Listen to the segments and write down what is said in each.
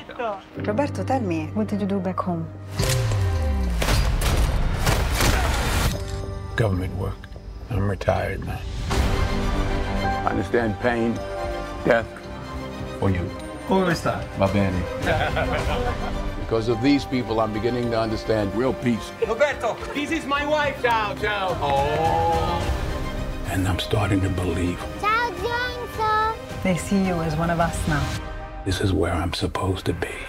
Roberto, tell me, what did you do back home? Government work. I'm retired now. I understand pain, death for you. Come está? Va bene. Because of these people, I'm beginning to understand real peace. Roberto, this is my wife. Ciao, ciao. Oh. And I'm starting to believe Ciao, Johnson. They see you as one of us now. this is where I'm supposed to be.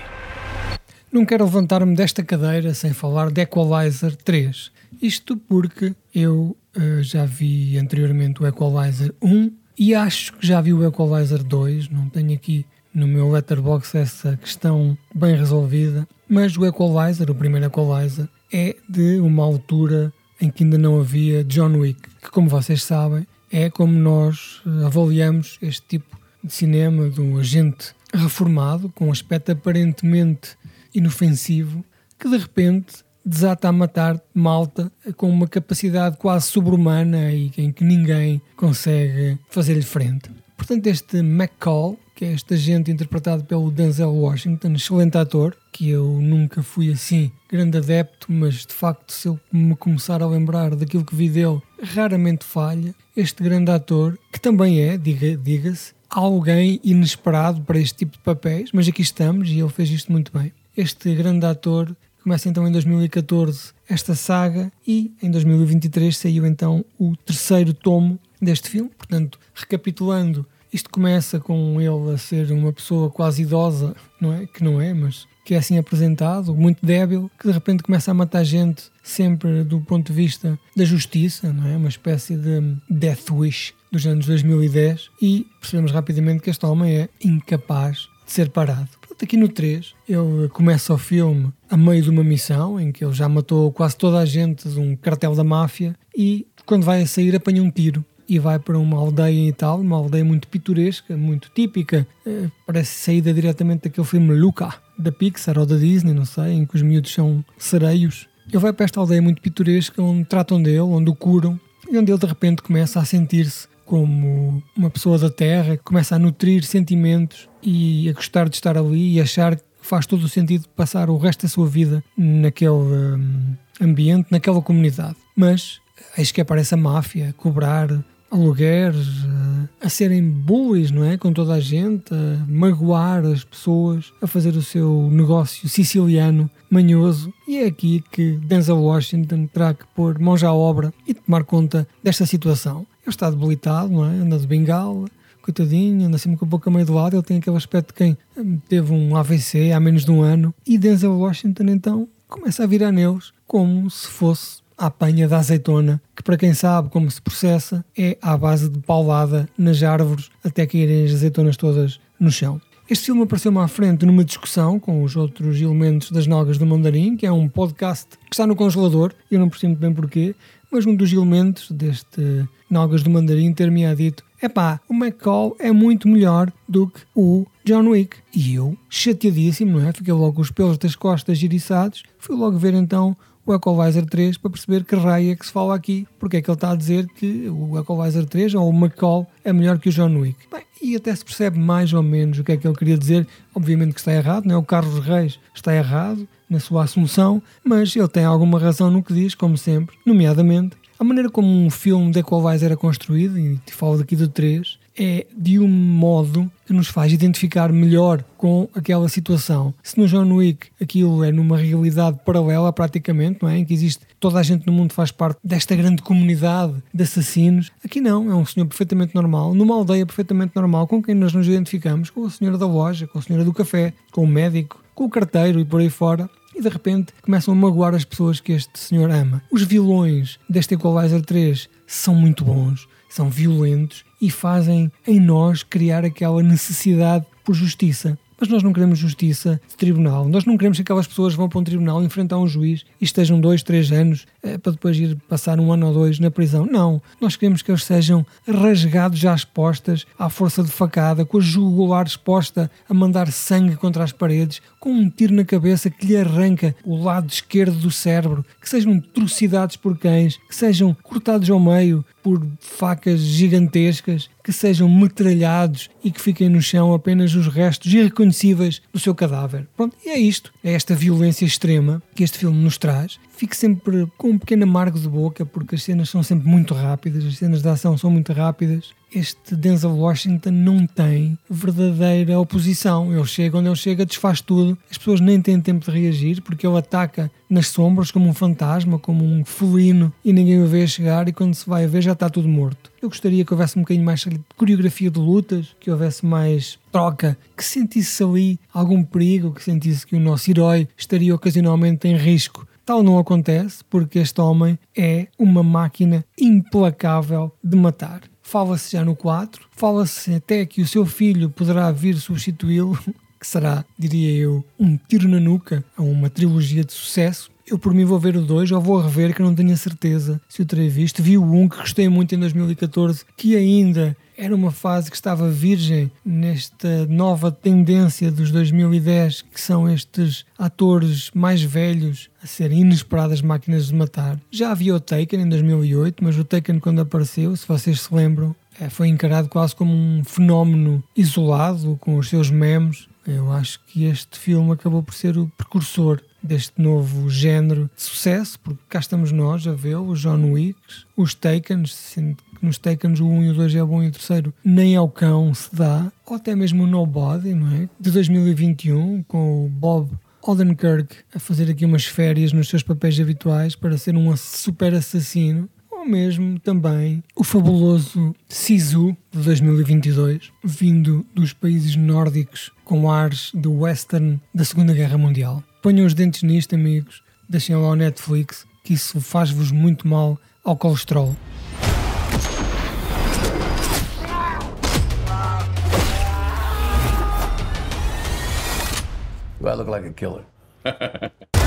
Não quero levantar-me desta cadeira sem falar de Equalizer 3. Isto porque eu já vi anteriormente o Equalizer 1 e acho que já vi o Equalizer 2. Não tenho aqui no meu Letterboxd essa questão bem resolvida. Mas o Equalizer, o primeiro Equalizer, é de uma altura em que ainda não havia John Wick. Que, como vocês sabem, é como nós avaliamos este tipo de cinema de um agente reformado, com um aspecto aparentemente inofensivo, que de repente desata a matar malta com uma capacidade quase sobre-humana e em que ninguém consegue fazer-lhe frente. Portanto, este McCall, que é este agente interpretado pelo Denzel Washington, excelente ator, que eu nunca fui assim grande adepto, mas de facto, se eu me começar a lembrar daquilo que vi dele, raramente falha. Este grande ator, que também é, diga-se, alguém inesperado para este tipo de papéis, mas aqui estamos e ele fez isto muito bem. Este grande ator começa então em 2014 esta saga e em 2023 saiu então o terceiro tomo deste filme. Portanto, recapitulando, isto começa com ele a ser uma pessoa quase idosa, não é? Que não é, mas que é assim apresentado, muito débil, que de repente começa a matar gente sempre do ponto de vista da justiça, não é? Uma espécie de Death Wish dos anos 2010 e percebemos rapidamente que este homem é incapaz de ser parado. Portanto, aqui no 3, ele começa o filme a meio de uma missão em que ele já matou quase toda a gente de um cartel da máfia e quando vai a sair apanha um tiro e vai para uma aldeia em Itália, uma aldeia muito pitoresca, muito típica, parece saída diretamente daquele filme Luca, da Pixar ou da Disney, não sei, em que os miúdos são sereios. Ele vai para esta aldeia muito pitoresca onde tratam dele, onde o curam e onde ele de repente começa a sentir-se como uma pessoa da terra, começa a nutrir sentimentos e a gostar de estar ali e achar que faz todo o sentido passar o resto da sua vida naquele ambiente, naquela comunidade. Mas eis que aparece a máfia a cobrar alugueres, a serem bullies, não é? Com toda a gente, a magoar as pessoas, a fazer o seu negócio siciliano manhoso. E é aqui que Denzel Washington terá que pôr mãos à obra e tomar conta desta situação. Ele está debilitado, não é? Anda de bengala, coitadinho, anda sempre com a boca meio de lado. Ele tem aquele aspecto de quem teve um AVC há menos de um ano. E Denzel Washington então começa a virar neles como se fosse a apanha da azeitona, que para quem sabe como se processa é à base de paulada nas árvores até caírem as azeitonas todas no chão. Este filme apareceu-me à frente numa discussão com os outros elementos das Nalgas do Mandarim, que é um podcast que está no congelador, eu não percebo bem porquê, mas um dos elementos deste Nalgas do Mandarim ter-me dito: epá, o McCall é muito melhor do que o John Wick. E eu, chateadíssimo, não é? Fiquei logo com os pelos das costas iriçados, fui logo ver então o Equalizer 3 para perceber que raio é que se fala aqui, porque é que ele está a dizer que o Equalizer 3 ou o McCall é melhor que o John Wick. Bem, e até se percebe mais ou menos o que é que ele queria dizer. Obviamente que está errado, não é? O Carlos Reis está errado na sua assunção, mas ele tem alguma razão no que diz, como sempre, nomeadamente a maneira como um filme de Equalizer é construído, e te falo daqui do 3, é de um modo que nos faz identificar melhor com aquela situação. Se no John Wick aquilo é numa realidade paralela praticamente, não é? Em que existe toda a gente no mundo faz parte desta grande comunidade de assassinos, aqui não, é um senhor perfeitamente normal, numa aldeia perfeitamente normal, com quem nós nos identificamos, com a senhora da loja, com a senhora do café, com o médico, com o carteiro e por aí fora. E de repente começam a magoar as pessoas que este senhor ama. Os vilões deste Equalizer 3 são muito bons, são violentos e fazem em nós criar aquela necessidade por justiça. Mas nós não queremos justiça de tribunal. Nós não queremos que aquelas pessoas vão para um tribunal enfrentar um juiz e estejam 2, 3 anos para depois ir passar 1 ano ou 2 na prisão. Não. Nós queremos que eles sejam rasgados às postas, à força de facada, com a jugular exposta a mandar sangue contra as paredes, com um tiro na cabeça que lhe arranca o lado esquerdo do cérebro, que sejam trucidados por cães, que sejam cortados ao meio por facas gigantescas, que sejam metralhados e que fiquem no chão apenas os restos irreconhecíveis do seu cadáver. Pronto, e é isto. É esta violência extrema que este filme nos traz. Fico sempre com um pequeno amargo de boca, porque as cenas são sempre muito rápidas, as cenas de ação são muito rápidas. Este Denzel Washington não tem verdadeira oposição. Ele chega onde ele chega, desfaz tudo. As pessoas nem têm tempo de reagir, porque ele ataca nas sombras como um fantasma, como um felino, e ninguém o vê chegar, e quando se vai a ver já está tudo morto. Eu gostaria que houvesse um bocadinho mais de coreografia de lutas, que houvesse mais troca, que sentisse ali algum perigo, que sentisse que o nosso herói estaria ocasionalmente em risco. Tal não acontece, porque este homem é uma máquina implacável de matar. Fala-se já no 4, fala-se até que o seu filho poderá vir substituí-lo, que será, diria eu, um tiro na nuca a uma trilogia de sucesso. Eu por mim vou ver o 2, ou vou rever, que eu não tenho a certeza se o terei visto. Vi o 1, que gostei muito em 2014, que ainda era uma fase que estava virgem nesta nova tendência dos 2010, que são estes atores mais velhos a serem inesperadas máquinas de matar. Já havia o Taken em 2008, mas o Taken, quando apareceu, se vocês se lembram, foi encarado quase como um fenómeno isolado, com os seus memes. Eu acho que este filme acabou por ser o precursor deste novo género de sucesso, porque cá estamos nós a ver os John Wicks, os Takens, sendo que nos Takens o 1 e o 2 é bom e o terceiro nem ao cão se dá, ou até mesmo o Nobody, não é? De 2021, com o Bob Odenkirk a fazer aqui umas férias nos seus papéis habituais para ser um super assassino, ou mesmo também o fabuloso Sisu de 2022, vindo dos países nórdicos com ares de western da Segunda Guerra Mundial. Ponham os dentes nisto, amigos, deixem lá ao Netflix, que isso faz-vos muito mal ao colesterol. Do I look like a killer?